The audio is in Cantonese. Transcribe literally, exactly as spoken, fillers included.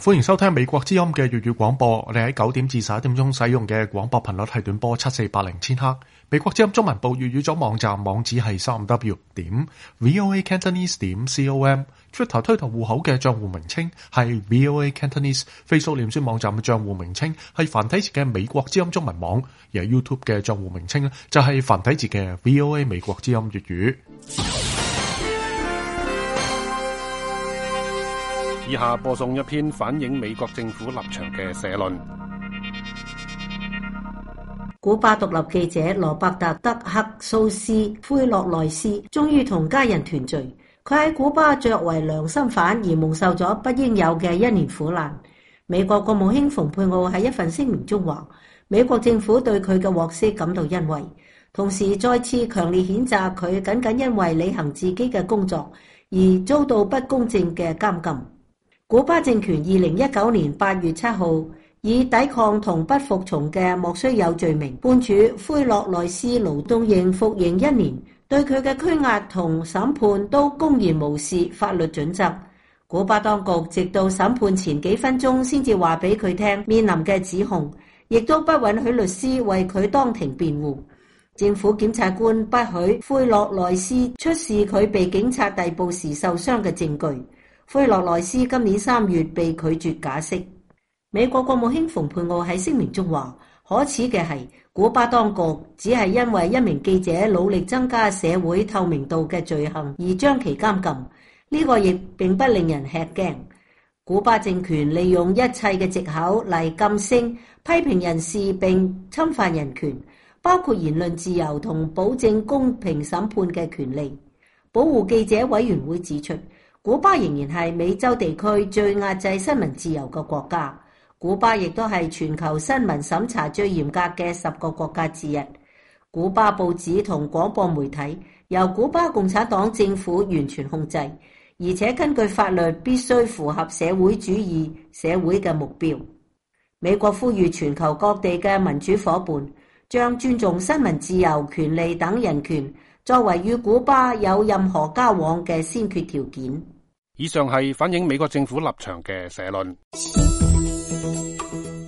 歡迎收聽美國之音嘅粵語廣播。我哋喺九點至十一點鐘使用嘅廣播頻率係短波七四八零千赫。美國之音中文部粵語組網站網址係三 w 點 voa cantonese 點 com。Twitter 推特戶口嘅賬戶名稱係 voa cantonese。Facebook 臉書網站嘅賬戶名稱係繁體字嘅美國之音中文網，而 YouTube 嘅賬戶名稱咧就係繁體字嘅 voa 美國之音粵語。 以下播送一篇反映美國政府立場嘅社論。 古巴獨立記者羅伯特·德克蘇斯奎洛內斯終於同家人團聚。佢喺古巴作為良心犯而蒙受咗不應有嘅一年苦難。美國國務卿蓬佩奧喺一份聲明中話，美國政府對佢嘅獲釋感到欣慰，同時再次強烈譴責佢僅僅因為履行自己嘅工作而遭到不公正嘅監禁。古巴政權二零一九年八月七號以抵抗同不服從嘅莫須有罪名判處奎洛內斯勞動營服刑一年，對佢嘅拘押同審判都公然無視法律準則。古巴當局直到審判前幾分鐘先至話俾佢聽面臨嘅指控，亦都不允許律師為佢當庭辯護。政府檢察官不許奎洛內斯出示佢被警察逮捕時受傷嘅證據。奎洛內斯今年三月被拒絕假釋。美國國務卿蓬佩奧喺聲明中話，可恥嘅係古巴當局只係因為一名記者努力增加社會透明度嘅罪行而將其監禁，呢個亦並不令人吃驚。古巴政權利用一切嘅藉口嚟噤聲批評人士並侵犯人權，包括言論自由同保證公平審判嘅權利。保護記者委員會指出，古巴仍然係美洲地區最壓制新聞自由嘅國家。古巴亦都係全球新聞審查最嚴格嘅十個國家之一。古巴報紙同廣播媒體由古巴共產黨政府完全控制，而且根據法律必須符合社會主義社會嘅目標。美國呼籲全球各地嘅民主夥伴將尊重新聞自由、權利等人權作為與古巴有任何交往嘅先決條件。 以上係反映美國政府立場嘅社論。